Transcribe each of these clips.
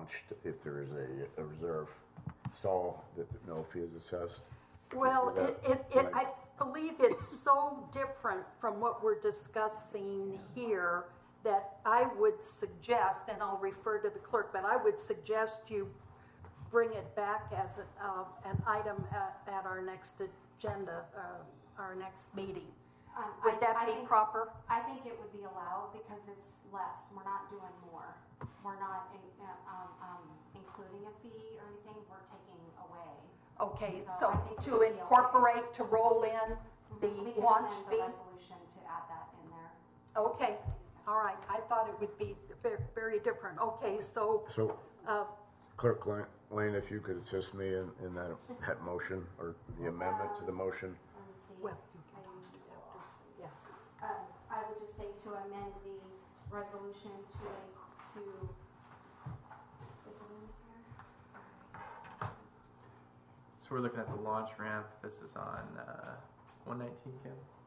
launched, if there is a reserve stall, that no fee is assessed? Well, Is that- I believe it's so different from what we're discussing here that I would suggest, and I'll refer to the clerk, but I would suggest you bring it back as an item at our next agenda, our next meeting. Would that be proper? I think it would be allowed because it's less. We're not doing more. We're not including a fee or anything. We're taking away. Okay, So so I think it to would be incorporate, to roll in the We can launch amend fee? the resolution to add that in there. Okay, all right. I thought it would be very different. Okay, so, So, Clerk Lane, if you could assist me in that motion, or the amendment to the motion. Let me see. well, yes. I would just say to amend the resolution to, is it in here? Sorry. So we're looking at the launch ramp. This is on 119, Kim.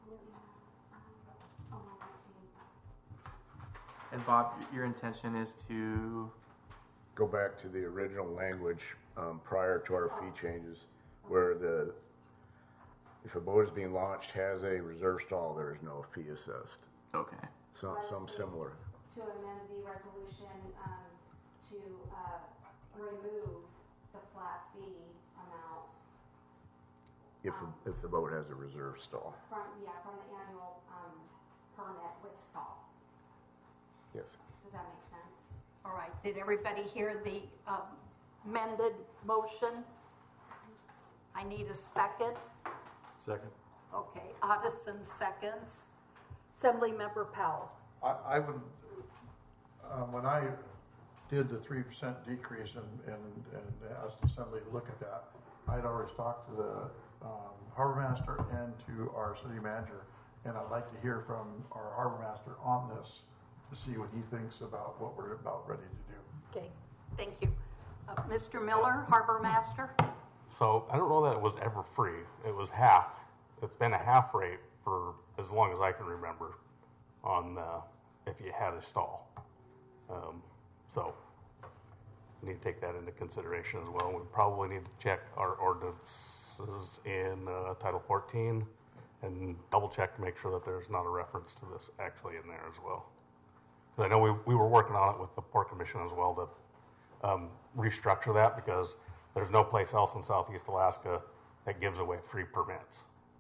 Oh, my team. And Bob, your intention is to, Go back to the original language prior to our fee changes, where if a boat is being launched, has a reserve stall, there is no fee assessed. okay. Some similar. To amend the resolution to remove the flat fee amount If the boat has a reserve stall. from the annual permit with stall. Yes. Does that make sense? All right. Did everybody hear the amended motion? I need a second. Second. Okay, Addison seconds. Assemblymember Powell. I would, when I did the 3% decrease and asked the Assembly to look at that, I'd already talked to the harbor master and to our city manager, and I'd like to hear from our harbor master on this to see what he thinks about what we're about ready to do. Okay, thank you. Mr. Miller, harbor master. So I don't know that it was ever free. It was half. It's been a half rate for as long as I can remember on if you had a stall. So we need to take that into consideration as well. We probably need to check our ordinances in Title 14 and double check to make sure that there's not a reference to this actually in there as well. I know we were working on it with the Port Commission as well to restructure that, because there's no place else in Southeast Alaska that gives away free permits.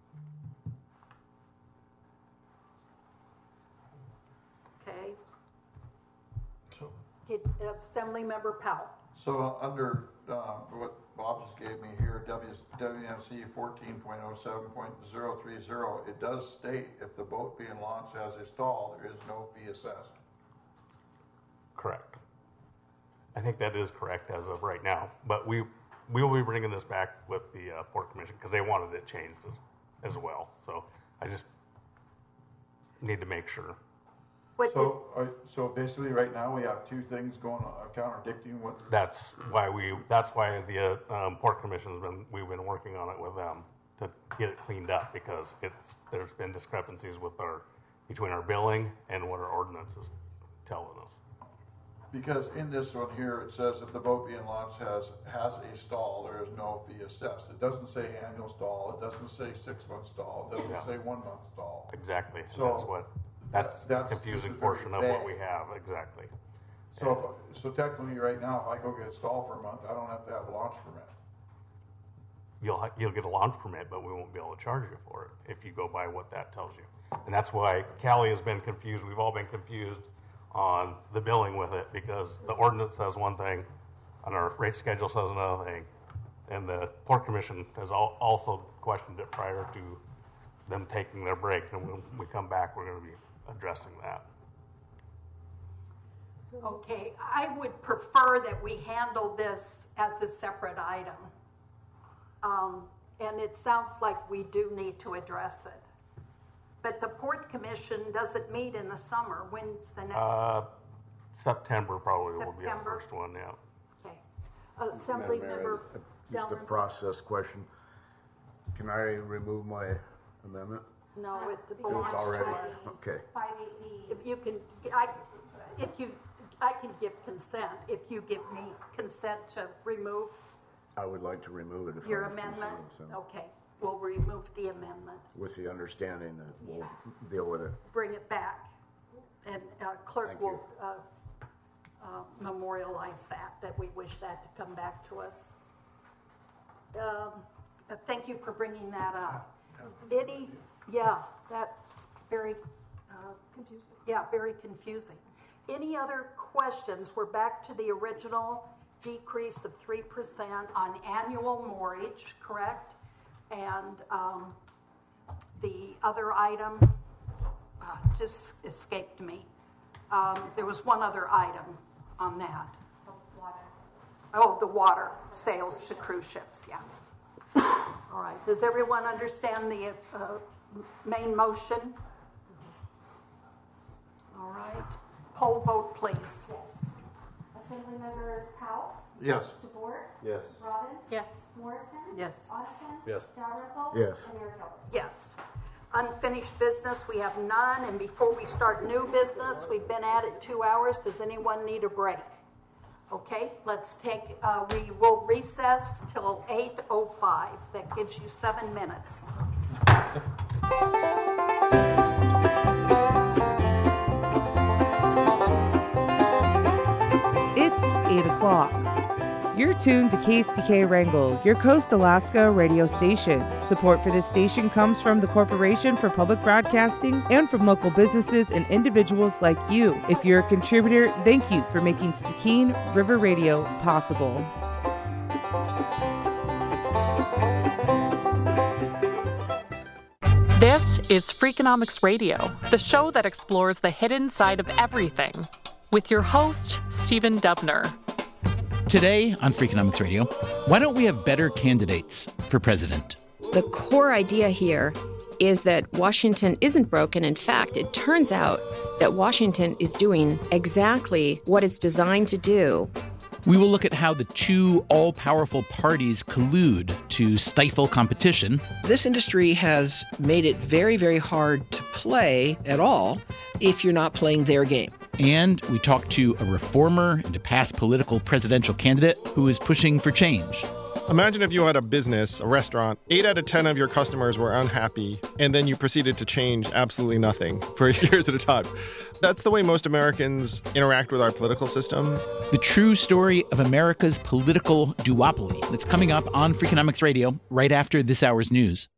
Okay. So, Assemblymember Powell. so under what Bob just gave me here, WMC 14.07.030, it does state if the boat being launched has a stall, there is no fee assessed. Correct. I think that is correct as of right now, but we will be bringing this back with the Port Commission because they wanted it changed as well. So I just need to make sure. So basically, right now we have two things going on, contradicting what. That's why the Port Commission's we've been working on it with them to get it cleaned up, because there's been discrepancies between our billing and what our ordinance is telling us. Because in this one here, it says if the boat being launched has a stall, there is no fee assessed. It doesn't say annual stall, it doesn't say 6-month stall, it doesn't say 1 month stall. Exactly. So that's the this confusing is portion of very what we vague. have. Exactly. So technically right now, if I go get a stall for a month, I don't have to have a launch permit. You'll get a launch permit, but we won't be able to charge you for it if you go by what that tells you. And that's why Callie has been confused. We've all been confused on the billing with it, because the ordinance says one thing and our rate schedule says another thing. And the Port Commission has also questioned it prior to them taking their break. And when we come back, we're going to be addressing that. Okay, I would prefer that we handle this as a separate item. And it sounds like we do need to address it. But the Port Commission doesn't meet in the summer. When's the next? September probably will be our September? first one, yeah. Okay. Assemblymember Just a Delmer. process question. Can I remove my amendment? No, it Because belongs It's to already, us. okay. By If you can, if you I can give consent if you give me consent to remove I would like to remove it if your I'm amendment. consenting, so, Okay, we'll remove the amendment, with the understanding that we'll deal with it. bring it back, and clerk Thank you. will memorialize that we wish that to come back to us. Thank you for bringing that up. That's very confusing. Yeah, very confusing. Any other questions? We're back to the original decrease of 3% on annual mortgage, correct? And the other item just escaped me. There was one other item on that. The water. Oh, the water sales to cruise ships, yeah. All right, does everyone understand the main motion? All right, poll vote, please. Yes. Assembly members Powell, Yes. DeBoer, Yes. Robbins. Yes. Morrison. Yes. Addison. Yes. Dalrymple. Yes. And Mayor Gilbert. Yes. Unfinished business, we have none, and before we start new business, we've been at it 2 hours. Does anyone need a break? Okay, let's take, we will recess till 8:05. That gives you 7 minutes. It's 8 o'clock. You're tuned to KSDK Wrangell, your Coast Alaska radio station. Support for this station comes from the Corporation for Public Broadcasting and from local businesses and individuals like you. If you're a contributor, thank you for making Stikine River Radio possible. This is Freakonomics Radio, the show that explores the hidden side of everything, with your host, Stephen Dubner. Today on Freakonomics Radio, why don't we have better candidates for president? The core idea here is that Washington isn't broken. In fact, it turns out that Washington is doing exactly what it's designed to do. We will look at how the two all-powerful parties collude to stifle competition. This industry has made it very, very hard to play at all if you're not playing their game. And we talk to a reformer and a past political presidential candidate who is pushing for change. Imagine if you had a business, a restaurant, 8 out of 10 of your customers were unhappy, and then you proceeded to change absolutely nothing for years at a time. That's the way most Americans interact with our political system. The true story of America's political duopoly. That's coming up on Freakonomics Radio right after this hour's news.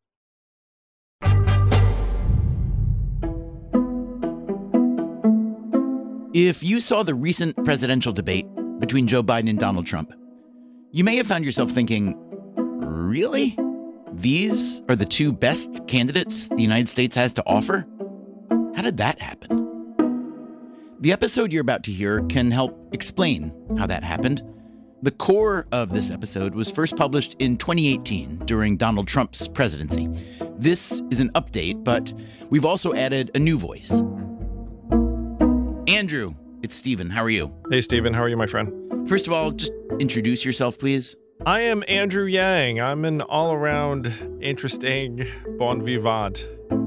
If you saw the recent presidential debate between Joe Biden and Donald Trump, you may have found yourself thinking, really? These are the two best candidates the United States has to offer? How did that happen? The episode you're about to hear can help explain how that happened. The core of this episode was first published in 2018 during Donald Trump's presidency. This is an update, but we've also added a new voice. Andrew, it's Stephen. How are you? Hey, Stephen. How are you, my friend? First of all, just introduce yourself, please. I am Andrew Yang. I'm an all-around interesting bon vivant.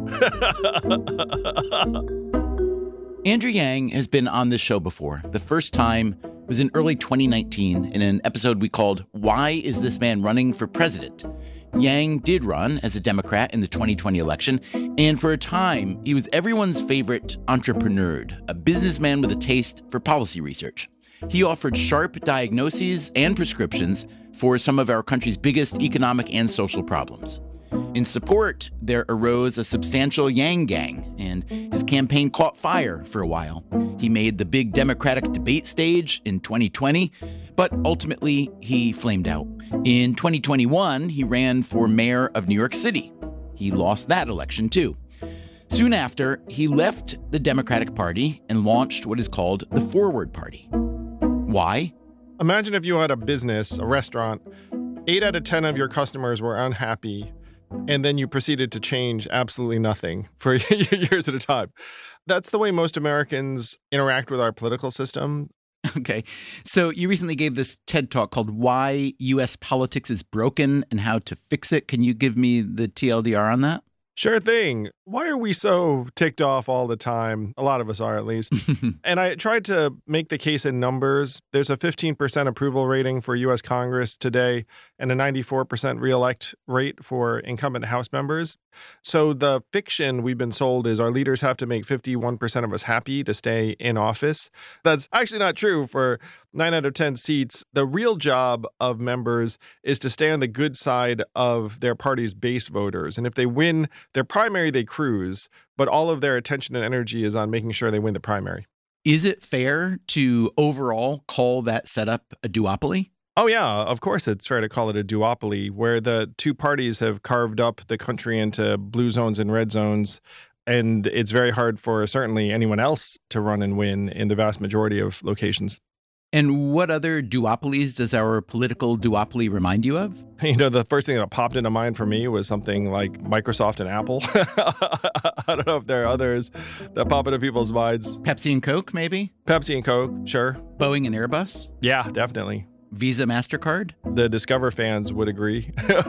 Andrew Yang has been on this show before. The first time was in early 2019 in an episode we called Why Is This Man Running for President? Yang did run as a Democrat in the 2020 election, and for a time, he was everyone's favorite entrepreneur, a businessman with a taste for policy research. He offered sharp diagnoses and prescriptions for some of our country's biggest economic and social problems. In support, there arose a substantial Yang gang, and his campaign caught fire for a while. He made the big Democratic debate stage in 2020, but ultimately he flamed out. In 2021, he ran for mayor of New York City. He lost that election too. Soon after, he left the Democratic Party and launched what is called the Forward Party. Why? Imagine if you had a business, a restaurant, 8 out of 10 of your customers were unhappy, and then you proceeded to change absolutely nothing for years at a time. That's the way most Americans interact with our political system. Okay, so you recently gave this TED Talk called Why U.S. Politics is Broken and How to Fix It. Can you give me the TLDR on that? Sure thing. Why are we so ticked off all the time? A lot of us are, at least. And I tried to make the case in numbers. There's a 15% approval rating for U.S. Congress today and a 94% reelect rate for incumbent House members. So the fiction we've been sold is our leaders have to make 51% of us happy to stay in office. That's actually not true for 9 out of 10 seats. The real job of members is to stay on the good side of their party's base voters. And if they win their primary, they cruise, but all of their attention and energy is on making sure they win the primary. Is it fair to overall call that setup a duopoly? Oh, yeah, of course it's fair to call it a duopoly, where the two parties have carved up the country into blue zones and red zones. And it's very hard for certainly anyone else to run and win in the vast majority of locations. And what other duopolies does our political duopoly remind you of? You know, the first thing that popped into mind for me was something like Microsoft and Apple. I don't know if there are others that pop into people's minds. Pepsi and Coke, maybe? Pepsi and Coke, sure. Boeing and Airbus? Yeah, definitely. Visa, MasterCard? The Discover fans would agree.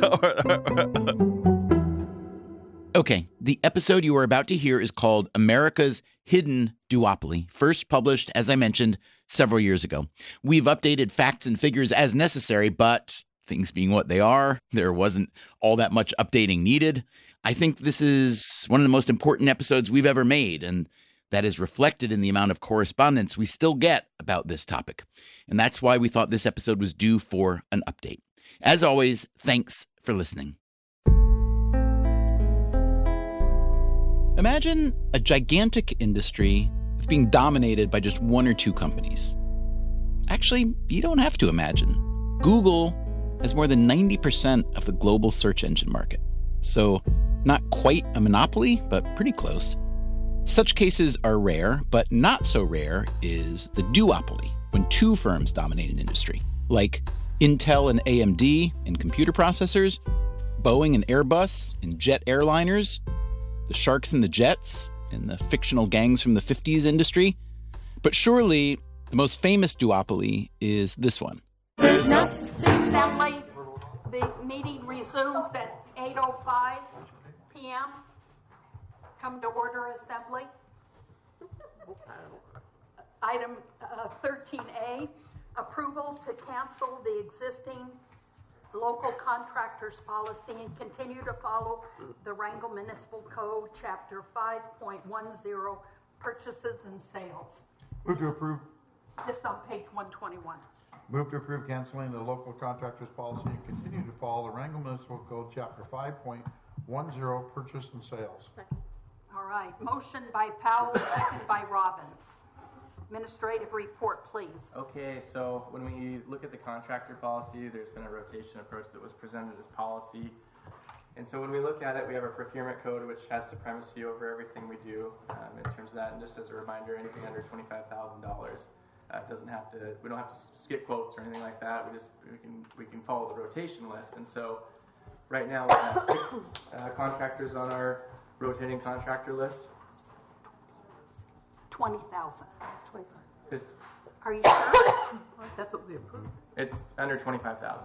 Okay, the episode you are about to hear is called America's Hidden Duopoly, first published, as I mentioned, several years ago. We've updated facts and figures as necessary, but things being what they are, there wasn't all that much updating needed. I think this is one of the most important episodes we've ever made, and that is reflected in the amount of correspondence we still get about this topic. And that's why we thought this episode was due for an update. As always, thanks for listening. Imagine a gigantic industry that's being dominated by just one or two companies. Actually, you don't have to imagine. Google has more than 90% of the global search engine market. So, not quite a monopoly, but pretty close. Such cases are rare, but not so rare is the duopoly, when two firms dominate an industry, like Intel and AMD in computer processors, Boeing and Airbus in jet airliners, the sharks and the jets in the fictional gangs from the 50s industry. But surely the most famous duopoly is this one. Assembly, the meeting resumes at 8:05 p.m. Come to order, Assembly. Item 13A, approval to cancel the existing local contractors policy and continue to follow the Wrangell Municipal Code, Chapter 5.10, purchases and sales. Move to approve. This is on page 121. Move to approve canceling the local contractors policy and continue to follow the Wrangell Municipal Code, Chapter 5.10, purchase and sales. All right, motion by Powell, second by Robbins. Administrative report, please. Okay, so when we look at the contractor policy, there's been a rotation approach that was presented as policy. And so when we look at it, we have a procurement code which has supremacy over everything we do in terms of that. And just as a reminder, anything under $25,000 doesn't have to. We don't have to skip quotes or anything like that. We can follow the rotation list. And so right now we have 6 contractors on our rotating contractor list. 20,000. Are you sure? That's what we approved. It's under 25,000.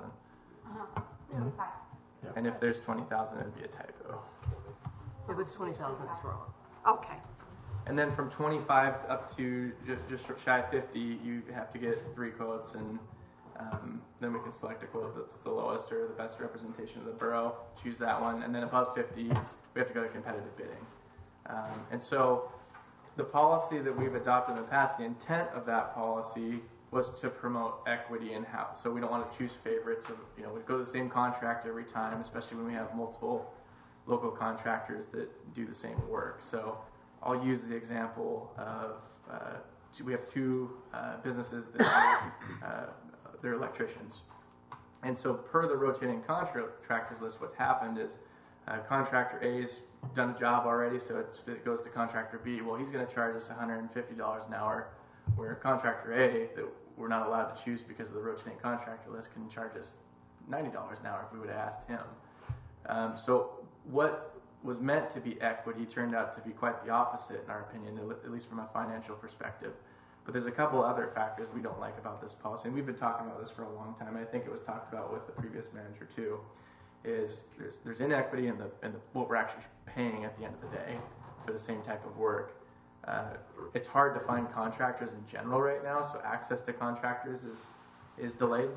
And if there's 20,000, it'd be a typo. If it's 20,000, it's wrong. Okay. And then from 25 up to just shy of 50, you have to get 3 quotes, and then we can select a quote that's the lowest or the best representation of the borough, choose that one, and then above 50, we have to go to competitive bidding. And so the policy that we've adopted in the past, the intent of that policy was to promote equity in-house. So we don't want to choose favorites of, we go to the same contractor every time, especially when we have multiple local contractors that do the same work. So I'll use the example of, we have 2 businesses that they're electricians. And so per the rotating contractors list, what's happened is contractor A's done a job already, so it goes to contractor B. Well, he's going to charge us $150 an hour, where contractor A, that we're not allowed to choose because of the rotating contractor list, can charge us $90 an hour if we would have asked him. So what was meant to be equity turned out to be quite the opposite, in our opinion, at least from a financial perspective. But there's a couple other factors we don't like about this policy, and we've been talking about this for a long time. I think it was talked about with the previous manager too, is there's inequity in the what we're actually paying at the end of the day for the same type of work. It's hard to find contractors in general right now, so access to contractors is delayed.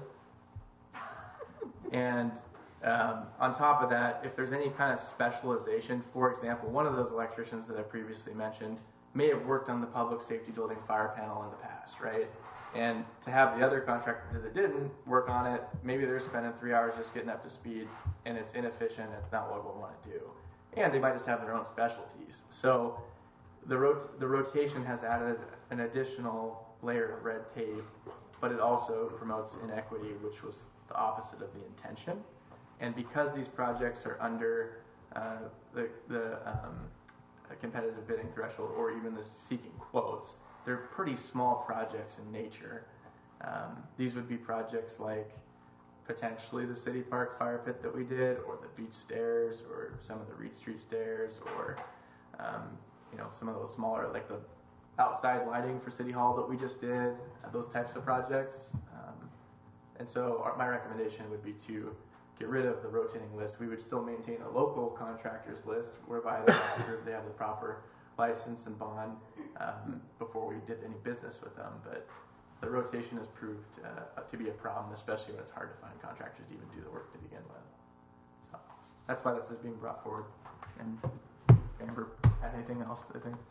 And on top of that, if there's any kind of specialization, for example, one of those electricians that I previously mentioned may have worked on the public safety building fire panel in the past, right? And to have the other contractor that didn't work on it, maybe they're spending 3 hours just getting up to speed, and it's inefficient, it's not what we want to do. And they might just have their own specialties. So the rotation has added an additional layer of red tape, but it also promotes inequity, which was the opposite of the intention. And because these projects are under the competitive bidding threshold, or even the seeking quotes, they're pretty small projects in nature. These would be projects like potentially the City Park fire pit that we did, or the beach stairs, or some of the Reed Street stairs, or some of those smaller, like the outside lighting for City Hall that we just did, those types of projects. And so my recommendation would be to get rid of the rotating list. We would still maintain a local contractors list, whereby they have the proper license and bond before we did any business with them. But the rotation has proved to be a problem, especially when it's hard to find contractors to even do the work to begin with. So that's why this is being brought forward. And Amber, had anything else, I think?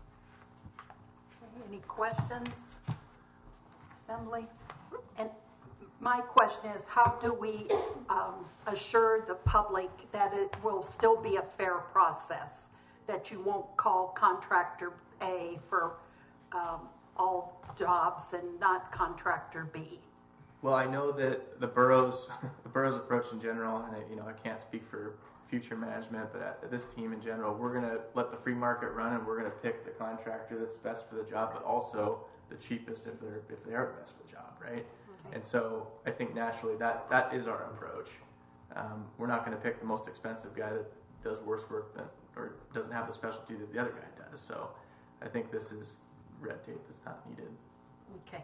Any questions, Assembly? And my question is, how do we assure the public that it will still be a fair process, that you won't call contractor A for all jobs and not contractor B? Well, I know that the borough's approach in general, and I can't speak for future management, but this team in general, we're going to let the free market run, and we're going to pick the contractor that's best for the job, but also the cheapest if they are best for the job, right? Okay. And so I think naturally that is our approach. We're not going to pick the most expensive guy that does worse work than, or doesn't have the specialty that the other guy does. So I think this is red tape that's not needed. Okay.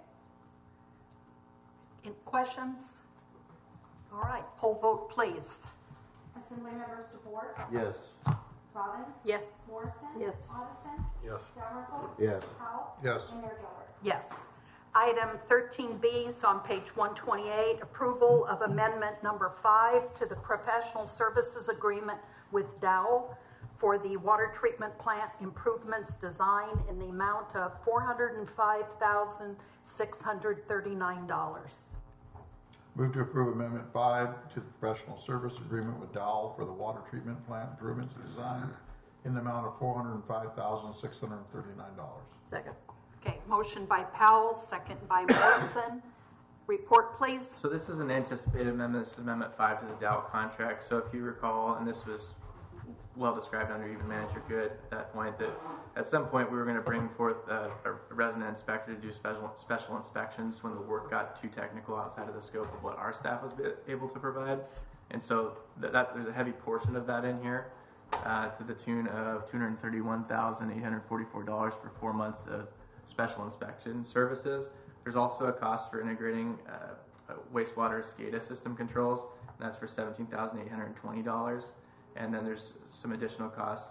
Any questions? All right, poll vote, please. Assembly members DeBoer, Yes. Robbins, Yes. Morrison, Yes. Addison, Yes. Dalrymple, Yes. Powell, Yes. and Mayor Gilbert. Yes. Item 13B is on page 128, approval of amendment number 5 to the professional services agreement with Dow for the water treatment plant improvements design in the amount of $405,639. Move to approve Amendment 5 to the professional service agreement with Dowell for the water treatment plant improvements design in the amount of $405,639. Second. Okay, motion by Powell, second by Morrison. Report, please. So this is an anticipated amendment. This is Amendment 5 to the Dow contract. So if you recall, and this was well described under even Manager Good at that point, that at some point we were going to bring forth a resident inspector to do special inspections when the work got too technical outside of the scope of what our staff was able to provide. And so there's a heavy portion of that in here to the tune of $231,844 for 4 months of special inspection services. There's also a cost for integrating wastewater SCADA system controls, and that's for $17,820. And then there's some additional cost,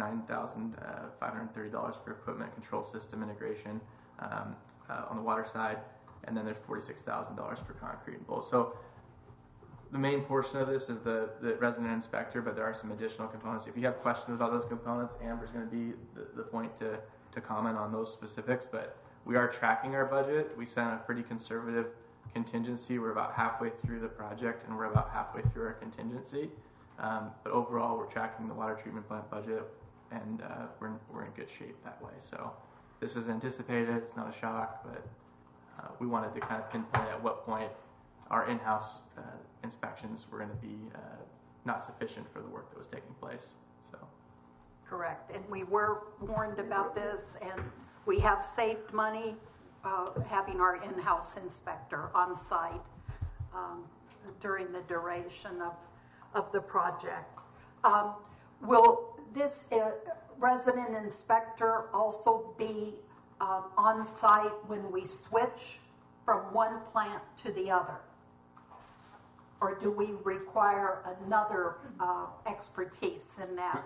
$109,530 for equipment control system integration on the water side, and then there's $46,000 for concrete and bolts. So the main portion of this is the resident inspector, but there are some additional components. If you have questions about those components, Amber's going to be the point to comment on those specifics, but we are tracking our budget. We set a pretty conservative contingency. We're about halfway through the project, and we're about halfway through our contingency. But overall, we're tracking the water treatment plant budget, and we're in good shape that way. So this is anticipated. It's not a shock, but we wanted to kind of pinpoint at what point our in-house inspections were going to be not sufficient for the work that was taking place. So. Correct, and we were warned about this, and we have saved money having our in-house inspector on site during the duration of the project. Will this resident inspector also be on site when we switch from one plant to the other? or do we require another expertise in that?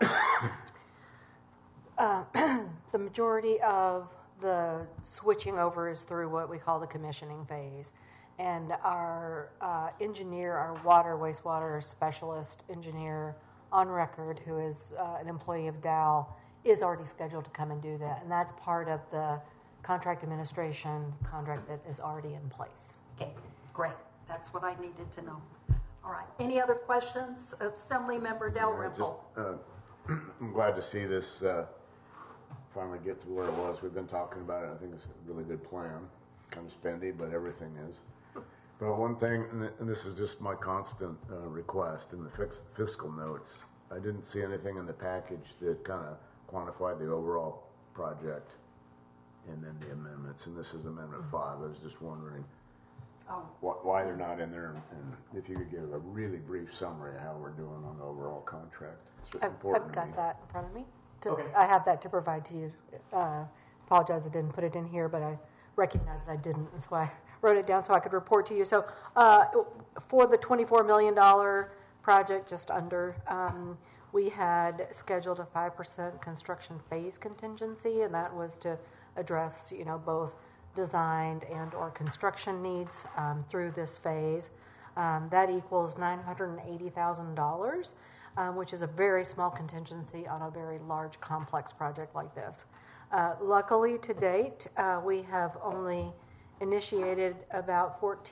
The majority of the switching over is through what we call the commissioning phase. And our engineer, our wastewater specialist engineer on record, who is an employee of Dow, is already scheduled to come and do that. And that's part of the contract administration contract that is already in place. Okay, great. That's what I needed to know. All right. Any other questions? Assemblymember Dalrymple. I'm glad to see this finally get to where it was. We've been talking about it. I think it's a really good plan. Kind of spendy, but everything is. But one thing, and this is just my constant request in the fiscal notes, I didn't see anything in the package that kind of quantified the overall project and then the amendments. And this is Amendment 5. I was just wondering why they're not in there, and if you could give a really brief summary of how we're doing on the overall contract. It's important I've to me. got that in front of me. Okay. I have that to provide to you. Apologize I didn't put it in here, but I recognize that I didn't. That's why I wrote it down so I could report to you. So for the $24 million project, just under, we had scheduled a 5% construction phase contingency, and that was to address, both designed and or construction needs through this phase. That equals $980,000, which is a very small contingency on a very large, complex project like this. Luckily, to date, we have only initiated about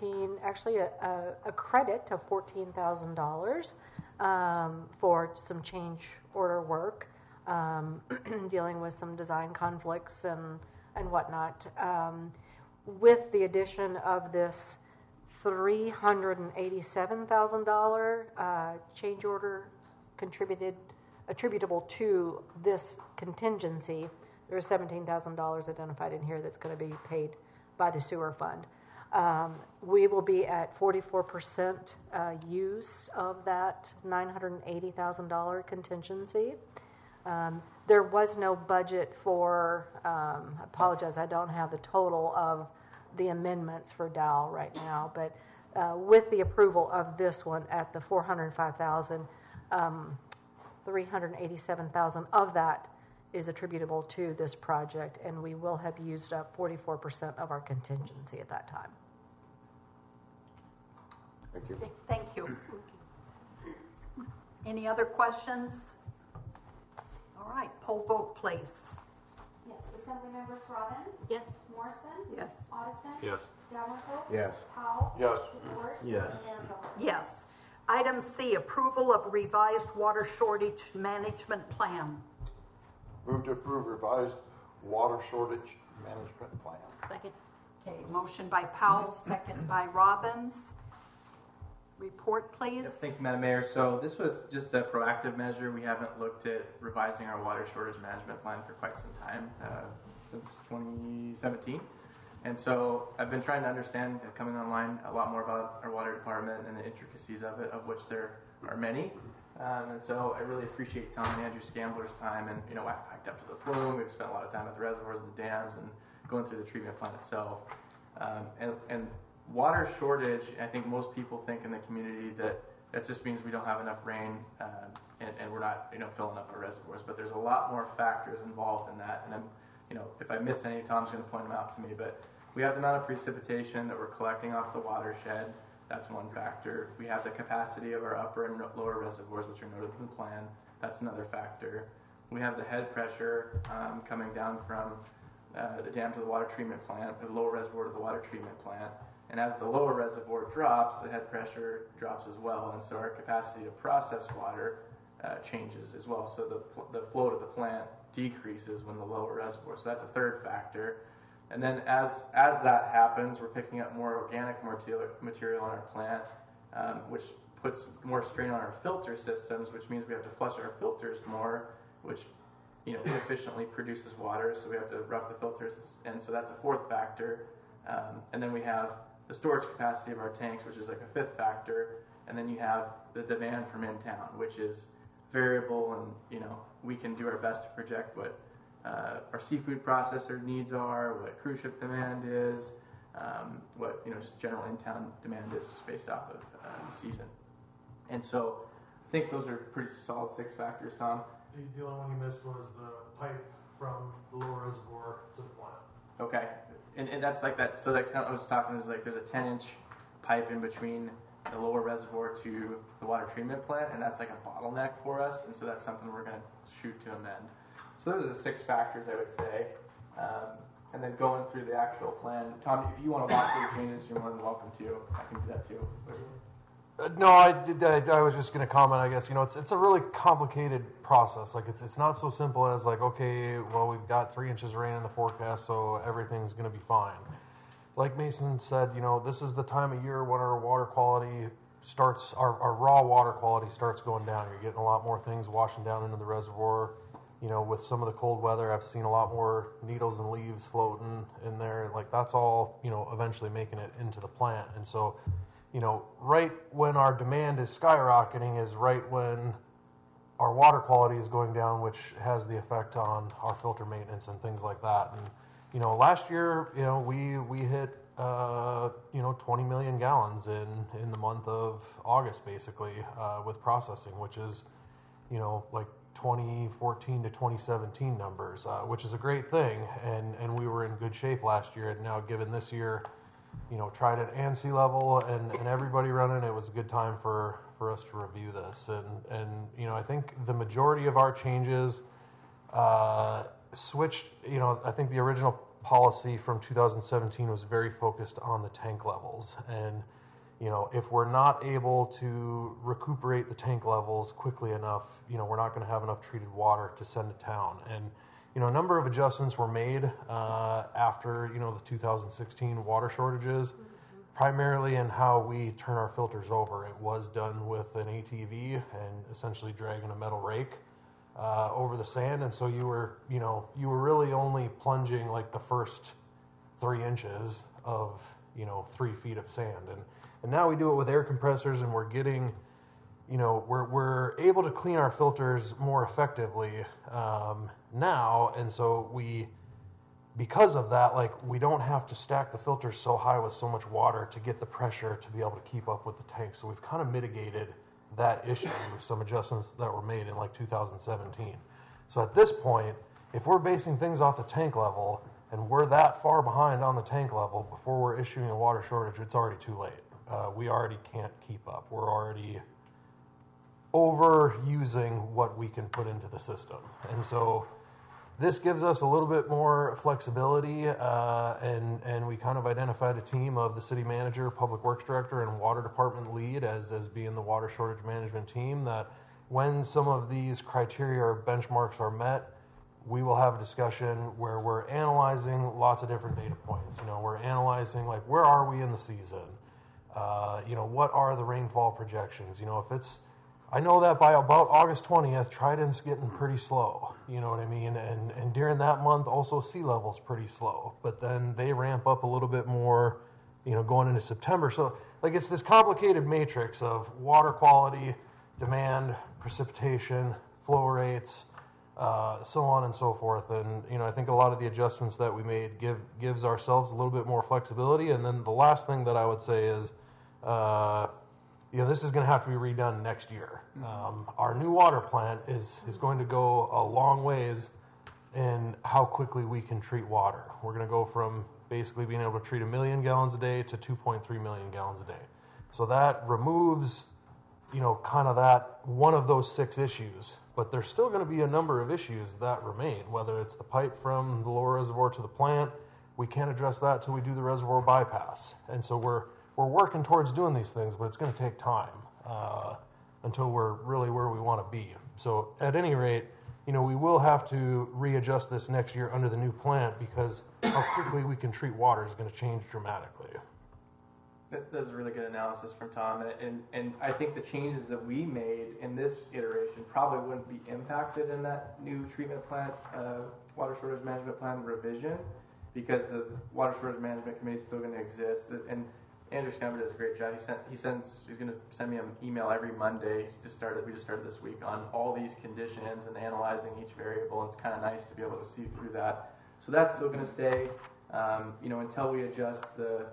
a credit of $14,000 for some change order work, dealing with some design conflicts and whatnot. With the addition of this $387,000 change order attributable to this contingency, there is $17,000 identified in here that's going to be paid by the sewer fund. We will be at 44% use of that $980,000 contingency. There was no budget for, I apologize, I don't have the total of the amendments for Dow right now, but with the approval of this one at the $405,000, $387,000 of that is attributable to this project, and we will have used up 44% of our contingency at that time. Thank you. Thank you. Any other questions? All right, poll vote, please. Yes, Assemblymembers Robbins? Yes. Morrison? Yes. Addison? Yes. Dalrymple? Yes. Powell? Yes. Ward? Yes. And Mayor Gilbert? Yes. Item C, approval of revised water shortage management plan. Move to approve revised water shortage management plan. Second. Okay, motion by Powell, second by Robbins. Report, please. Yep, thank you, Madam Mayor. So this was just a proactive measure. We haven't looked at revising our water shortage management plan for quite some time, since 2017. And so I've been trying to understand, coming online, a lot more about our water department and the intricacies of it, of which there are many. And so I really appreciate Tom and Andrew Scambler's time. And, I've hiked up to the flume. We've spent a lot of time at the reservoirs and the dams and going through the treatment plant itself. And water shortage, I think most people think in the community that just means we don't have enough rain and we're not, filling up our reservoirs. But there's a lot more factors involved in that. And if I miss any, Tom's going to point them out to me. But we have the amount of precipitation that we're collecting off the watershed. That's one factor. We have the capacity of our upper and lower reservoirs, which are noted in the plan. That's another factor. We have the head pressure coming down from the dam to the water treatment plant, the lower reservoir to the water treatment plant. And as the lower reservoir drops, the head pressure drops as well. And so our capacity to process water changes as well. So the flow to the plant decreases when the lower reservoir. So that's a third factor. And then as that happens, we're picking up more organic material in our plant, which puts more strain on our filter systems, which means we have to flush our filters more, which inefficiently produces water, so we have to rough the filters, and so that's a fourth factor. And then we have the storage capacity of our tanks, which is like a fifth factor, and then you have the demand from in town, which is variable, and we can do our best to project what our seafood processor needs are, what cruise ship demand is, what just general in-town demand is just based off of the season. And so I think those are pretty solid 6 factors, Tom. The only one you missed was the pipe from the lower reservoir to the plant. Okay, and that's like that. So that I was talking is like there's a 10-inch pipe in between the lower reservoir to the water treatment plant, and that's like a bottleneck for us. And so that's something we're going to shoot to amend. So those are the 6 factors I would say. And then going through the actual plan, Tom, if you want to walk through the changes, you're more than welcome to. I can do that too. No, I was just going to comment. I guess it's a really complicated process. Like it's not so simple as like, okay, well, we've got 3 inches of rain in the forecast, so everything's going to be fine. Like Mason said, this is the time of year when our water quality starts, our raw water quality starts going down. You're getting a lot more things washing down into the reservoir. With some of the cold weather, I've seen a lot more needles and leaves floating in there. Like that's all, eventually making it into the plant. And so, right when our demand is skyrocketing is right when our water quality is going down, which has the effect on our filter maintenance and things like that. And, last year, we hit, 20 million gallons in the month of August, basically, with processing, which is, like 2014 to 2017 numbers, which is a great thing. And we were in good shape last year. And now given this year, tried at ANSI level and everybody running, it was a good time for us to review this. And I think the majority of our changes switched, I think the original policy from 2017 was very focused on the tank levels. And, if we're not able to recuperate the tank levels quickly enough, we're not going to have enough treated water to send to town. And, a number of adjustments were made after, the 2016 water shortages, primarily in how we turn our filters over. It was done with an ATV and essentially dragging a metal rake over the sand. And so you were really only plunging like the first 3 inches of, 3 feet of sand. And now we do it with air compressors, and we're getting, we're able to clean our filters more effectively now. And so because of that, like we don't have to stack the filters so high with so much water to get the pressure to be able to keep up with the tank. So we've kind of mitigated that issue with some adjustments that were made in like 2017. So at this point, if we're basing things off the tank level and we're that far behind on the tank level before we're issuing a water shortage, it's already too late. We already can't keep up. We're already overusing what we can put into the system. And so this gives us a little bit more flexibility, and we kind of identified a team of the city manager, public works director, and water department lead as being the water shortage management team, that when some of these criteria or benchmarks are met, we will have a discussion where we're analyzing lots of different data points. We're analyzing like, where are we in the season? What are the rainfall projections? If it's, I know that by about August 20th, Trident's getting pretty slow, you know what I mean? And during that month, also sea level's pretty slow, but then they ramp up a little bit more, going into September. So like it's this complicated matrix of water quality, demand, precipitation, flow rates, so on and so forth. And, I think a lot of the adjustments that we made gives ourselves a little bit more flexibility. And then the last thing that I would say is, this is going to have to be redone next year. Our new water plant is going to go a long ways in how quickly we can treat water. We're going to go from basically being able to treat 1 million gallons a day to 2.3 million gallons a day. So that removes, kind of that one of those 6 issues. But there's still going to be a number of issues that remain, whether it's the pipe from the lower reservoir to the plant. We can't address that till we do the reservoir bypass. And so we're working towards doing these things, but it's going to take time until we're really where we want to be. So at any rate, we will have to readjust this next year under the new plant because how quickly we can treat water is going to change dramatically. That's a really good analysis from Tom, and I think the changes that we made in this iteration probably wouldn't be impacted in that new treatment plant, water shortage management plan revision, because the water shortage management committee is still going to exist. And Andrew Scumber does a great job. He's going to send me an email every Monday. We just started this week on all these conditions and analyzing each variable. And it's kind of nice to be able to see through that. So that's still going to stay. Until we adjust the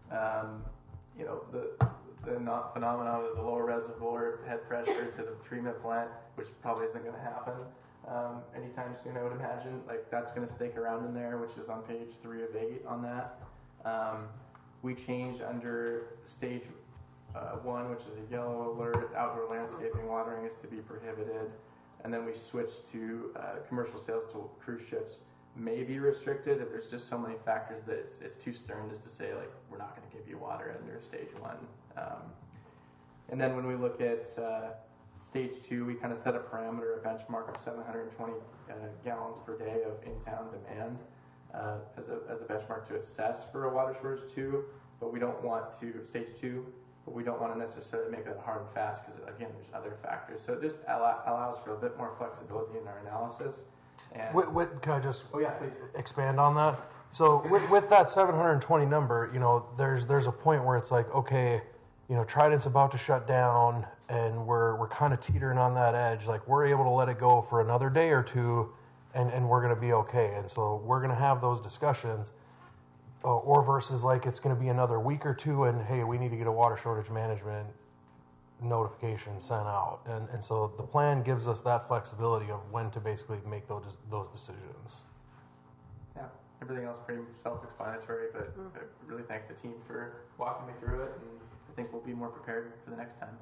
phenomenon of the lower reservoir head pressure to the treatment plant, which probably isn't going to happen anytime soon, I would imagine. Like, that's going to stake around in there, which is on page 3 of 8 on that. We changed under stage 1, which is a yellow alert, outdoor landscaping watering is to be prohibited. And then we switched to commercial sales to cruise ships may be restricted if there's just so many factors that it's too stern just to say, like, we're not going to give you water under stage 1. And then when we look at stage 2, we kind of set a parameter, a benchmark of 720 gallons per day of in-town demand as a benchmark to assess for a water shortage 2. But we don't want to, stage 2, but we don't want to necessarily make that hard and fast because, again, there's other factors. So it just allows for a bit more flexibility in our analysis. And Can I just please expand on that? So with that 720 number, there's a point where it's like, okay, Trident's about to shut down, and we're kind of teetering on that edge. Like, we're able to let it go for another day or two, and we're going to be okay. And so we're going to have those discussions, or versus like it's going to be another week or two, and hey, we need to get a water shortage management notification sent out. And so the plan gives us that flexibility of when to basically make those decisions. Yeah, everything else pretty self-explanatory, but I really thank the team for walking me through it, and I think we'll be more prepared for the next time.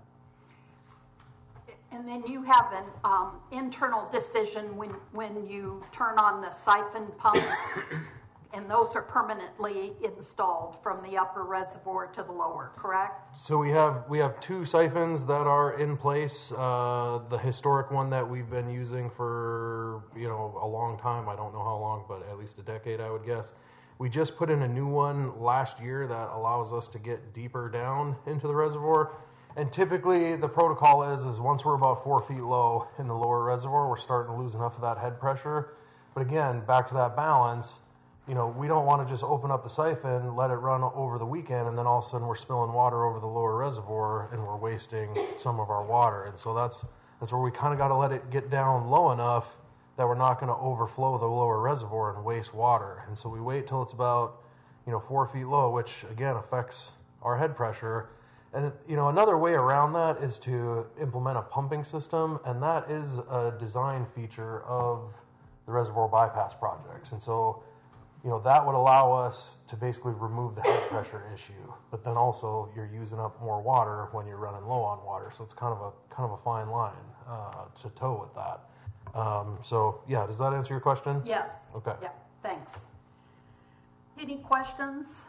And then you have an internal decision when you turn on the siphon pumps, and those are permanently installed from the upper reservoir to the lower, correct? So we have 2 siphons that are in place. The historic one that we've been using for a long time. I don't know how long, but at least a decade, I would guess. We just put in a new one last year that allows us to get deeper down into the reservoir. And typically the protocol is once we're about 4 feet low in the lower reservoir, we're starting to lose enough of that head pressure. But again, back to that balance, we don't want to just open up the siphon, let it run over the weekend, and then all of a sudden we're spilling water over the lower reservoir and we're wasting some of our water. And so that's where we kind of got to let it get down low enough that we're not going to overflow the lower reservoir and waste water. And so we wait till it's about 4 feet low, which again affects our head pressure. And another way around that is to implement a pumping system, and that is a design feature of the reservoir bypass projects. And so that would allow us to basically remove the head pressure issue, but then also you're using up more water when you're running low on water. So it's kind of a fine line to toe with that. So yeah, does that answer your question? Yes. Okay. Yeah, thanks. Any questions?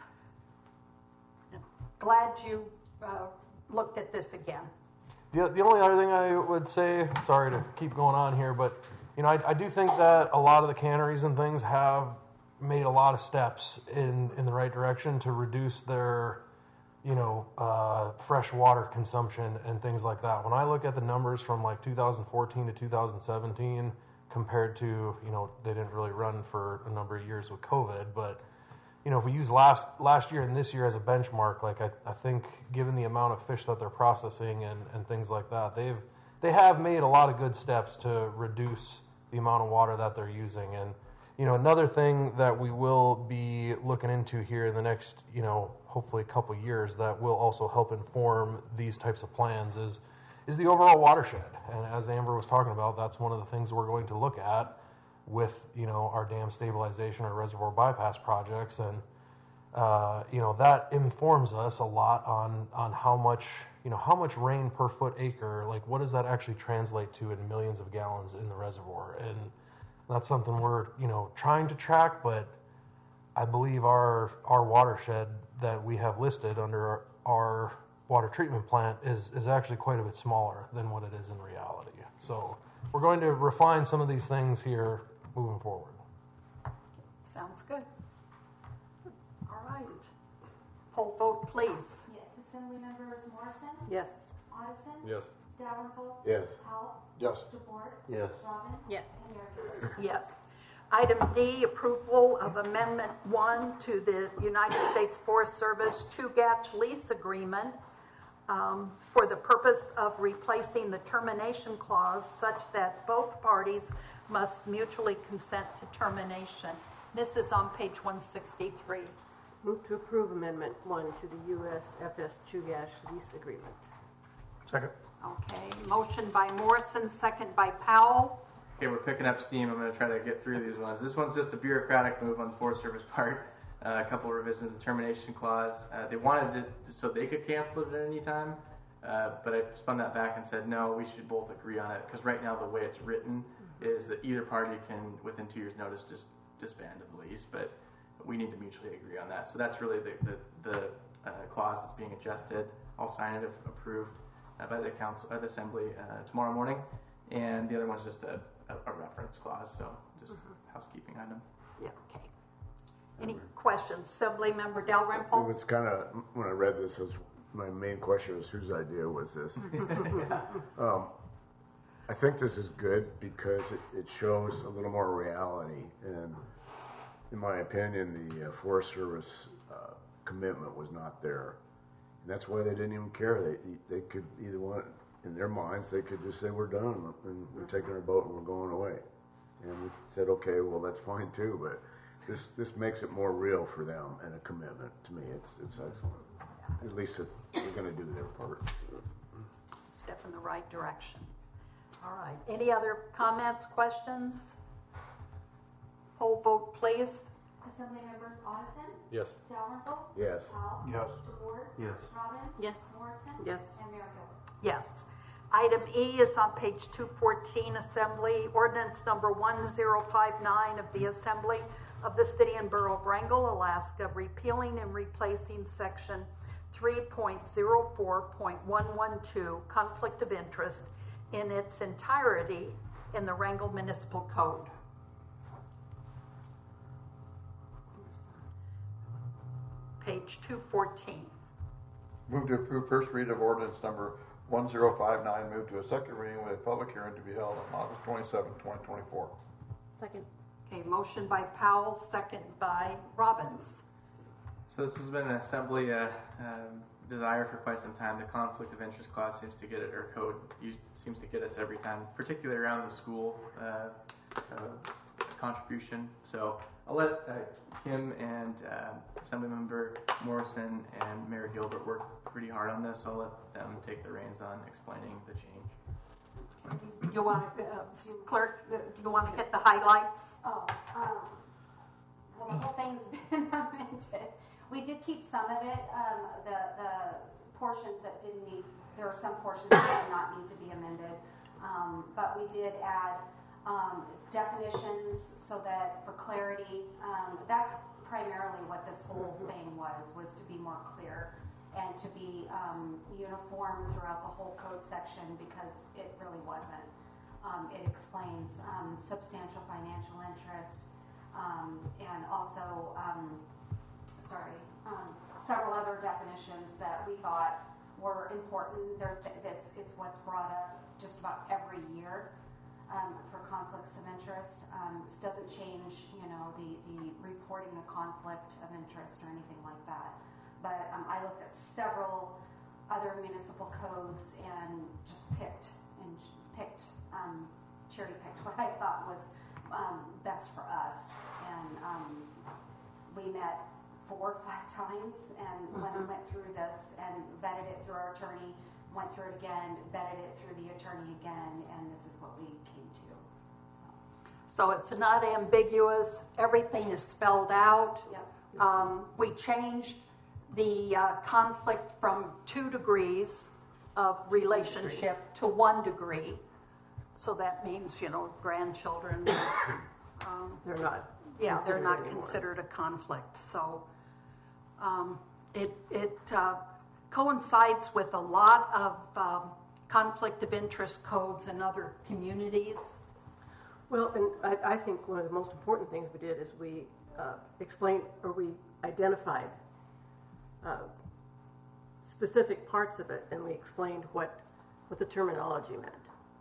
Glad you looked at this again. The only other thing I would say, sorry to keep going on here, but I do think that a lot of the canneries and things have made a lot of steps in the right direction to reduce their fresh water consumption and things like that. When I look at the numbers from like 2014 to 2017 compared to, they didn't really run for a number of years with COVID, but if we use last year and this year as a benchmark, like I think given the amount of fish that they're processing and things like that, they have made a lot of good steps to reduce the amount of water that they're using. And another thing that we will be looking into here in the next, hopefully a couple of years that will also help inform these types of plans is the overall watershed. And as Amber was talking about, that's one of the things we're going to look at with, our dam stabilization or reservoir bypass projects. And, that informs us a lot on how much rain per foot acre, like what does that actually translate to in millions of gallons in the reservoir? And that's something we're, trying to track, but I believe our watershed that we have listed under our water treatment plant is actually quite a bit smaller than what it is in reality. So we're going to refine some of these things here moving forward. Sounds good. All right. Poll vote, please. Yes, Assembly Members Morrison? Yes. Addison? Yes. Davenport? Yes. Powell? Yes. DeBoer? Yes. Robin? Yes. And Mayor Gilbert? Yes. Item D, approval of Amendment 1 to the United States Forest Service Chugach lease agreement for the purpose of replacing the termination clause such that both parties must mutually consent to termination. This is on page 163. Move to approve Amendment 1 to the USFS Chugash lease agreement. Second. Okay, motion by Morrison, second by Powell. Okay, we're picking up steam. I'm going to try to get through these ones. This one's just a bureaucratic move on the Forest Service part. A couple of revisions, the termination clause. They wanted to so they could cancel it at any time, but I spun that back and said, no, we should both agree on it, because right now the way it's written is that either party can, within 2 years' notice, just disband of the lease, but we need to mutually agree on that. So that's really the clause that's being adjusted. I'll sign it if approved by the council, by the assembly tomorrow morning, and the other one's just a reference clause, so just housekeeping item. Yeah, okay. Any questions? Assembly Member Dalrymple? It was kind of, when I read this, my main question was, whose idea was this? I think this is good because it shows a little more reality, and in my opinion, the Forest Service commitment was not there. And that's why they didn't even care. They could either want, in their minds, they could just say, we're done, and we're taking our boat and we're going away. And we said, okay, well, that's fine too, but this makes it more real for them and a commitment. To me, it's excellent. At least they're going to do their part. Step in the right direction. All right. Any other comments, questions? Poll vote, please. Assembly members Addison, Yes. Dalrymple, Yes. Powell, Yes. DeWard, Yes. Robbins, Yes. Morrison, Yes. and Mayor Gilbert. Yes. Item E is on page 214, Assembly, ordinance number 1059 of the Assembly of the City and Borough of Wrangell, Alaska, repealing and replacing section 3.04.112, conflict of interest, in its entirety in the Wrangell Municipal Code. Page 214. Move to approve first read of ordinance number 1059. Move to a second reading with a public hearing to be held on August 27, 2024. Second. Okay, motion by Powell, second by Robbins. So this has been an assembly desire for quite some time. The conflict of interest clause seems to get it, or code seems to get us every time, particularly around the school contribution. So I'll let Kim and Assemblymember Morrison and Mayor Gilbert work pretty hard on this. I'll let them take the reins on explaining the change. You want to, clerk, do you want to hit the highlights? Oh, well, the whole thing's been amended. We did keep some of it, the portions that didn't need, there were some portions that did not need to be amended. But we did add definitions so that for clarity, that's primarily what this whole thing was to be more clear and to be uniform throughout the whole code section, because it really wasn't. It explains substantial financial interest and also several other definitions that we thought were important. It's what's brought up just about every year for conflicts of interest. This doesn't change, the reporting of conflict of interest or anything like that. But I looked at several other municipal codes and just cherry-picked what I thought was best for us. And we met 4 or 5 times, and when I went through this and vetted it through our attorney, went through it again, vetted it through the attorney again, and this is what we came to. So it's not ambiguous. Everything is spelled out. Yep. We changed the conflict from 2 degrees of relationship to 1 degree. So that means, grandchildren. They're not. Yeah, they're not anymore. considered a conflict. So it coincides with a lot of conflict of interest codes in other communities. Well, and I think one of the most important things we did is we explained, or we identified specific parts of it, and we explained what the terminology meant.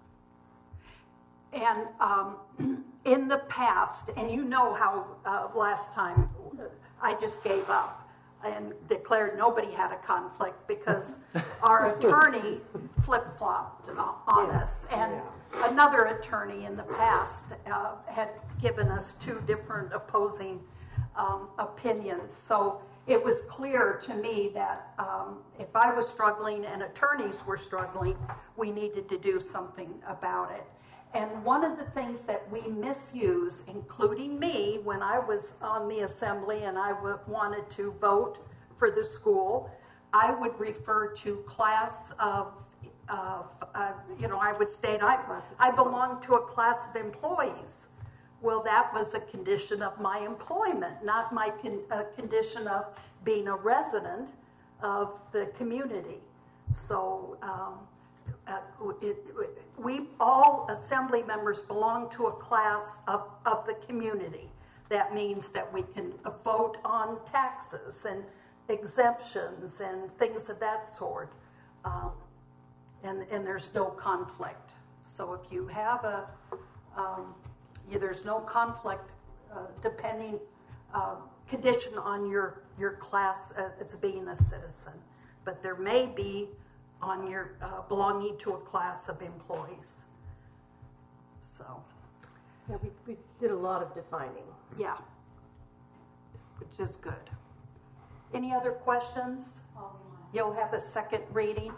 And in the past, and you know how last time I just gave up and declared nobody had a conflict because our attorney flip-flopped on us. And another attorney in the past had given us two different opposing opinions. So it was clear to me that if I was struggling and attorneys were struggling, we needed to do something about it. And one of the things that we misuse, including me, when I was on the assembly and I wanted to vote for the school, I would refer to class of I would state I belong to a class of employees. Well, that was a condition of my employment, not my condition of being a resident of the community. So we all assembly members belong to a class of the community. That means that we can vote on taxes and exemptions and things of that sort. And there's no conflict. So if you have there's no conflict depending condition on your class as being a citizen, but there may be on your belonging to a class of employees. So, yeah, we did a lot of defining. Yeah, which is good. Any other questions? You'll have a second reading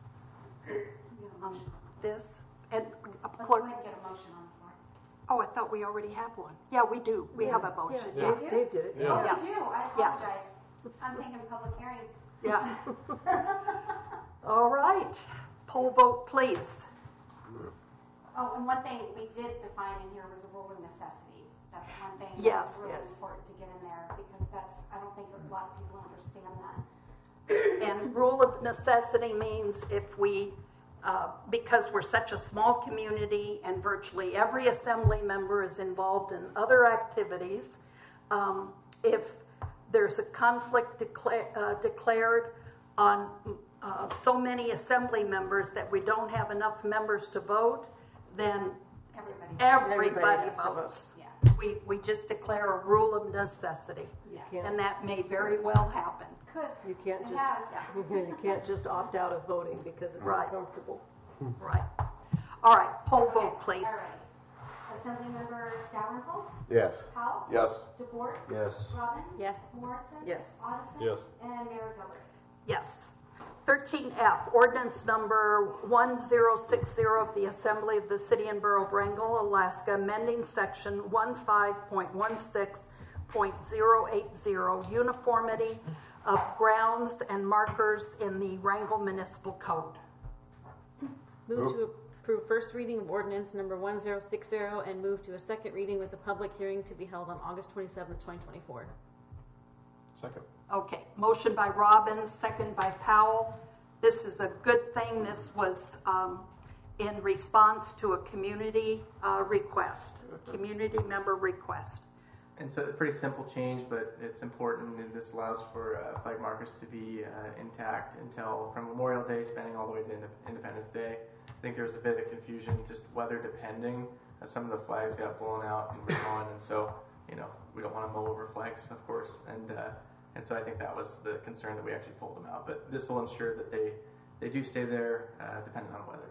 on this. And Let's clerk. go ahead and get a motion on the floor. Oh, I thought we already had one. Yeah, we do. We have a motion. Yeah. Dave Dave did it. Oh, we do. I apologize. I'm thinking public hearing. Yeah. All right. Poll vote, please. Oh, and one thing we did define in here was a rule of necessity. That's one thing Yes. that's really important to get in there because I don't think a lot of people understand that. And rule of necessity means if we, because we're such a small community and virtually every assembly member is involved in other activities, if there's a conflict declared on so many assembly members that we don't have enough members to vote, then everybody votes. Yeah. We just declare a rule of necessity, and that may very well happen. You can't It just has. you can't just opt out of voting because it's Right. uncomfortable. Right. All right. Poll vote, please. All right. Assembly members Dalrymple? Yes. Powell? Yes. DeBoer? Yes. Robbins? Yes. Morrison? Yes. Addison? Yes. And Mayor Gilbert? Yes. 13F, ordinance number 1060 of the Assembly of the City and Borough of Wrangell, Alaska, amending section 15.16.080, uniformity of grounds and markers in the Wrangell Municipal Code. Move to approve first reading of ordinance number 1060 and move to a second reading with a public hearing to be held on August 27th, 2024. Second. Okay, motion by Robbins, second by Powell. This is a good thing. This was in response to a community request, a community member request. And so a pretty simple change, but it's important, and this allows for flag markers to be intact until from Memorial Day, spanning all the way to Independence Day. I think there's a bit of confusion, just weather depending. Some of the flags got blown out and gone, and so we don't want to mow over flags, of course, and so I think that was the concern that we actually pulled them out. But this will ensure that they do stay there depending on weather.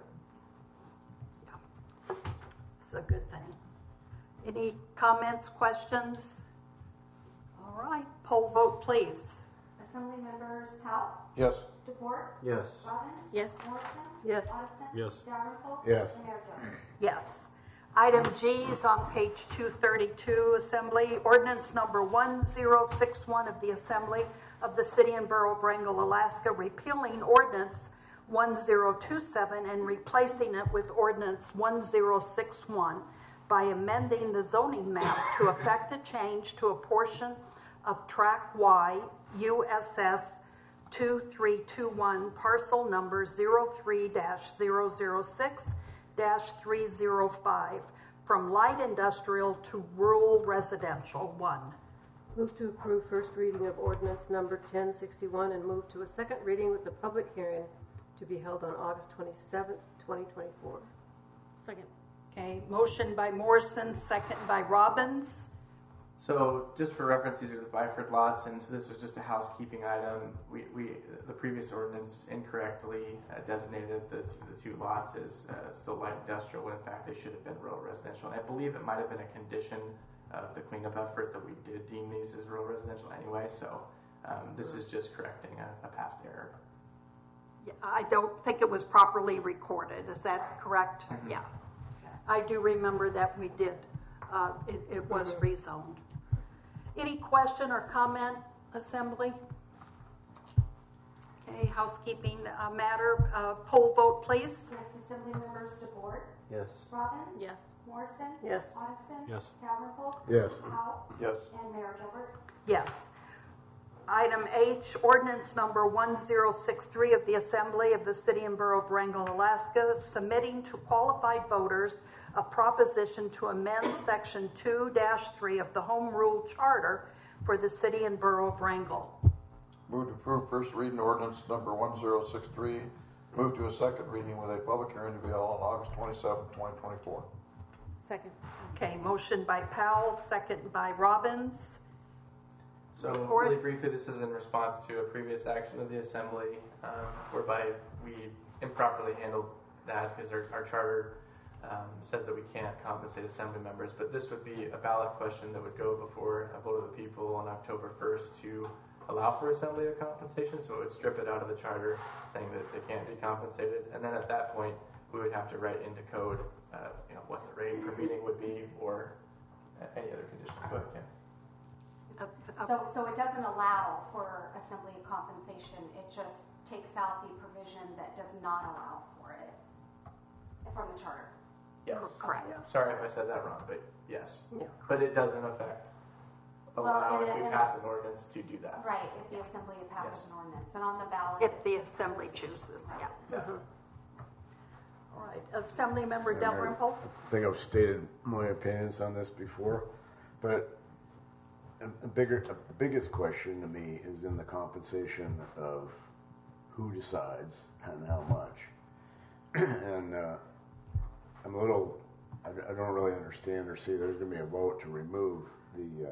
Yeah, it's a good thing. Any comments, questions? All right, poll vote, please. Assembly members Powell? Yes. DeBoer? Yes. Robbins? Yes. Morrison? Yes. Addison? Yes. Dalrymple? Yes. And Mayor Gilbert? Yes. Item G is on page 232, Assembly. Ordinance number 1061 of the Assembly of the City and Borough of Wrangell, Alaska, repealing Ordinance 1027 and replacing it with Ordinance 1061 by amending the zoning map to effect a change to a portion of Track Y, USS 2321, parcel number 03-006-305, from light industrial to rural residential 1. Move to approve first reading of ordinance number 1061 and move to a second reading with a public hearing to be held on August 27th, 2024. Second. Okay, motion by Morrison, second by Robbins. So just for reference, these are the Byford lots, and so this was just a housekeeping item. The previous ordinance incorrectly designated the two lots as still light industrial, when in fact they should have been rural residential. And I believe it might have been a condition of the cleanup effort that we did deem these as rural residential anyway, so this is just correcting a past error. Yeah, I don't think it was properly recorded. Is that correct? Mm-hmm. Yeah. I do remember that we did. It was rezoned. Any question or comment, Assembly? Okay, housekeeping matter. Poll vote, please. Yes, Assembly members DeBoer, Yes. Robbins, Yes. Morrison, Yes. Addison, Yes. Dalrymple, Yes. Powell, Yes. and Mayor Gilbert. Yes. Item H, ordinance number 1063 of the Assembly of the City and Borough of Wrangell, Alaska, submitting to qualified voters a proposition to amend Section 2-3 of the Home Rule Charter for the City and Borough of Wrangell. Move to approve first reading ordinance number 1063. Move to a second reading with a public hearing to be held on August 27, 2024. Second. Okay, motion by Powell, second by Robbins. So Report. really briefly, this is in response to a previous action of the Assembly whereby we improperly handled that because our charter says that we can't compensate Assembly members, but this would be a ballot question that would go before a vote of the people on October 1st to allow for Assembly of compensation, so it would strip it out of the charter saying that they can't be compensated, and then at that point we would have to write into code what the rate per meeting would be or any other conditions. Go ahead, Kim. So it doesn't allow for assembly compensation. It just takes out the provision that does not allow for it from the charter. Yes. Correct. Sorry if I said that wrong, but yes. Yeah. But it doesn't affect allow if we pass an ordinance to do that. Right, if the assembly passes an ordinance. And on the ballot. If the Assembly chooses, yeah. Yeah. All right, Assembly Member Dalrymple. I think I've stated my opinions on this before, but the biggest question to me is in the compensation of who decides and how much. And I'm a little, I don't really understand or see there's going to be a vote to remove the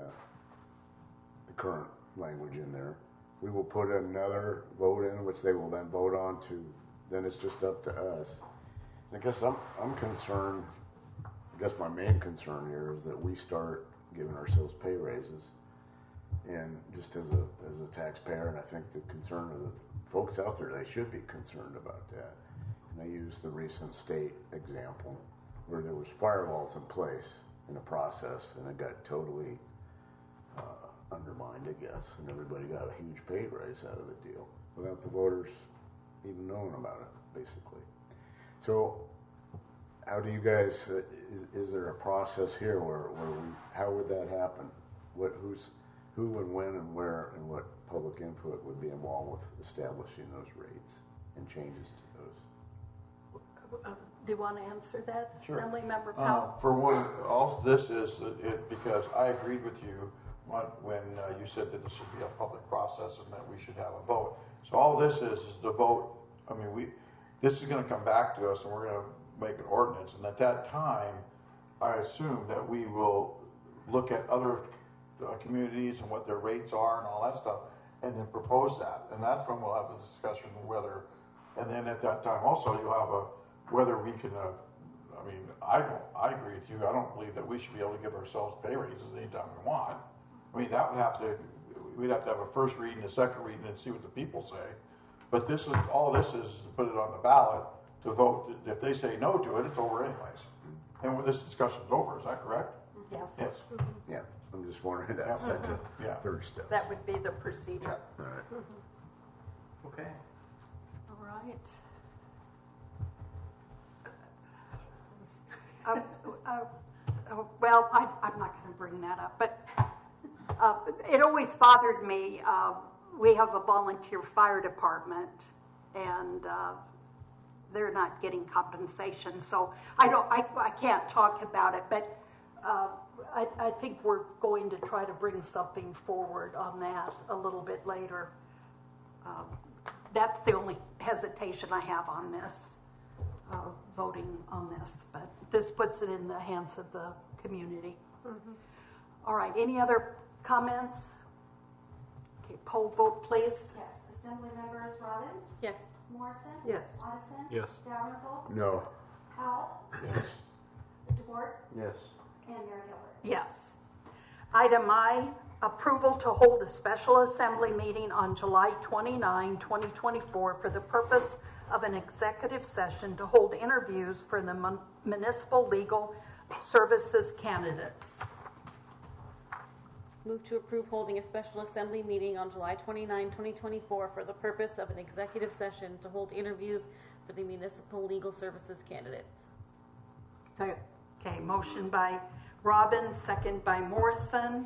current language in there. We will put another vote in, which they will then vote on to, then it's just up to us. I guess I'm concerned, I guess my main concern here is that we start giving ourselves pay raises. And just as a taxpayer, and I think the concern of the folks out there, they should be concerned about that. And I used the recent state example where there was firewalls in place in a process and it got totally undermined, I guess, and everybody got a huge pay raise out of the deal without the voters even knowing about it, basically. So, how do you guys? Is there a process here where how would that happen? Who and when and where and what public input would be involved with establishing those rates and changes to those? Do you want to answer that, Sure. Assembly Member Powell? For one, all this is because I agreed with you when you said that this should be a public process and that we should have a vote. So all this is the vote. I mean, this is going to come back to us and we're going to make an ordinance. And at that time, I assume that we will look at other communities and what their rates are and all that stuff, and then propose that. And that's when we'll have a discussion whether, and then at that time also you'll have whether we can, I agree with you. I don't believe that we should be able to give ourselves pay raises anytime we want. I mean, we'd have to have a first reading, a second reading, and see what the people say. But all this is to put it on the ballot to vote. If they say no to it, it's over anyways. And this discussion's over, is that correct? Yes. Yes. Yeah, I'm just wondering that second, third step. That would be the procedure. All right. Okay. All right. Well, I'm not going to bring that up, but it always bothered me. We have a volunteer fire department, and they're not getting compensation, so I can't talk about it, but I think we're going to try to bring something forward on that a little bit later. That's the only hesitation I have on this, voting on this, but this puts it in the hands of the community. All right, any other comments? Okay, poll vote, please. Yes. Assembly members Robbins? Yes. Morrison? Yes. Addison? Yes. Dalrymple? No. Powell? Yes. DeBoer? Yes. And Mayor Gilbert. Yes. Item I, approval to hold a special assembly meeting on July 29, 2024 for the purpose of an executive session to hold interviews for the municipal legal services candidates. Move to approve holding a special assembly meeting on July 29, 2024 for the purpose of an executive session to hold interviews for the municipal legal services candidates. Second. Okay, motion by Robbins, second by Morrison.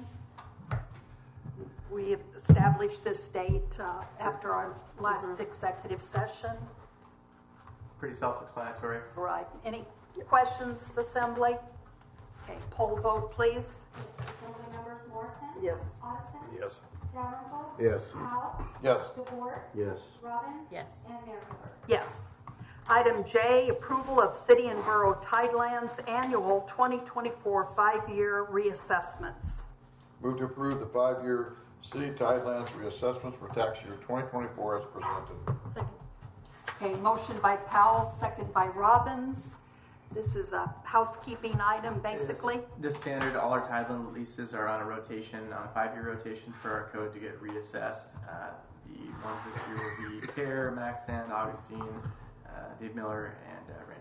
We established this date after our last executive session. Pretty self-explanatory. Right. Any questions, Assembly? Okay, poll vote, please. Assembly members Morrison? Yes. Addison? Yes. Dalrymple? Yes. Powell? Yes. DeBoer? Yes. Robbins? Yes. And Mayor Gilbert. Yes. Item J, approval of City and Borough Tidelands Annual 2024 5-year reassessments. Move to approve the 5-year city Tidelands reassessments for tax year 2024 as presented. Second. Okay, motion by Powell, second by Robbins. This is a housekeeping item, basically. Just standard, all our Tideland leases are on a rotation, on a 5-year rotation for our code to get reassessed. The ones this year will be CARE, Maxand, Augustine, Dave Miller, and Randy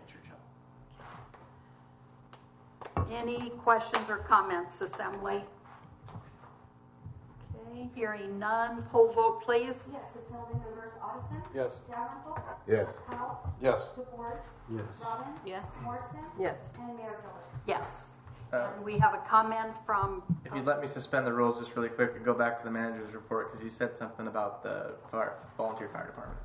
Churchill. Any questions or comments, Assembly? Okay, hearing none. Poll vote, please. Yes. Assembly members Addison? Yes. Dalrymple? Yes. Powell? Yes. DeBoer? Yes. Robbins? Yes. Morrison? Yes. And Mayor Gilbert. Yes. Uh, And we have a comment from... If you'd let me suspend the rules just really quick and go back to the manager's report, because he said something about the volunteer fire department.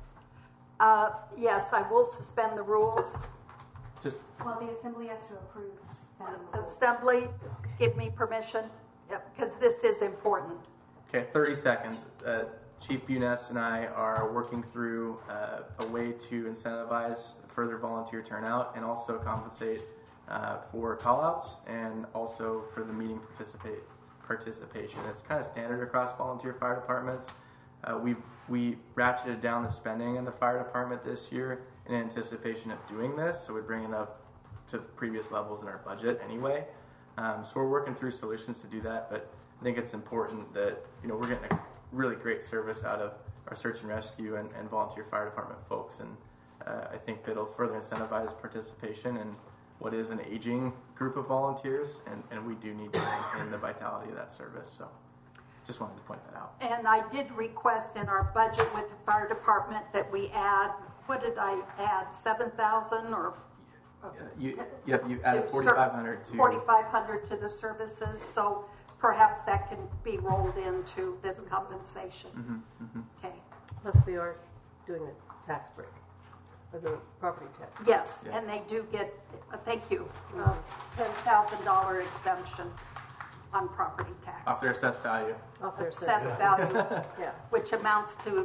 Yes, I will suspend the rules. Just Well, the assembly has to approve suspending the rules. Assembly, give me permission, because this is important. Okay, 30 seconds. Chief Buness and I are working through a way to incentivize further volunteer turnout and also compensate for call-outs and also for the meeting participation. It's kind of standard across volunteer fire departments. We ratcheted down the spending in the fire department this year in anticipation of doing this, so we're bringing up to previous levels in our budget anyway. So we're working through solutions to do that, but I think it's important that we're getting a really great service out of our search and rescue and volunteer fire department folks, and I think that'll further incentivize participation in what is an aging group of volunteers, and we do need to maintain the vitality of that service. So just wanted to point that out. And I did request in our budget with the fire department that we add, what did I add, 7,000 or? You added 4,500 to 4,500 to the services, so perhaps that can be rolled into this compensation. Okay. Plus we are doing a tax break for the property tax. Yes, and they do get, thank you, $10,000 exemption on property tax. off their assessed value. Off their Assessed value, Yeah. which amounts to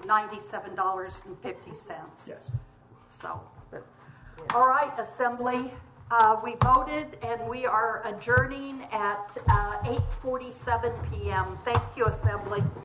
$97.50. Yes. So, But, all right, Assembly, we voted and we are adjourning at 8:47 p.m. Thank you, Assembly.